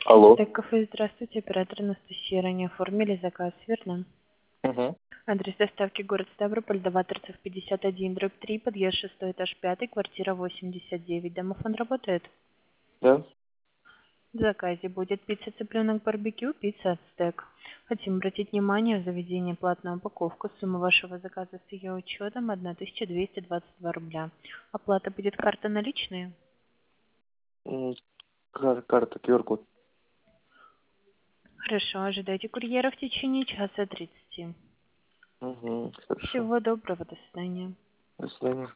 Алло. Так, кафе, здравствуйте, оператор Анастасия. Ранее оформили заказ, верно? Угу. Адрес доставки город Ставрополь, Даваторцев, 51, дробь 3, подъезд 6, этаж 5, квартира 89. Домофон работает? Да? В заказе будет пицца цыпленок барбекю, пицца ацтек. Хотим обратить внимание в заведении платную упаковку. Сумма вашего заказа с ее учетом 1222 рубля. Оплата будет карта наличные? Карта, QR-код. Хорошо, ожидайте курьера в течение часа 30. Угу. Хорошо. Всего доброго, до свидания. До свидания.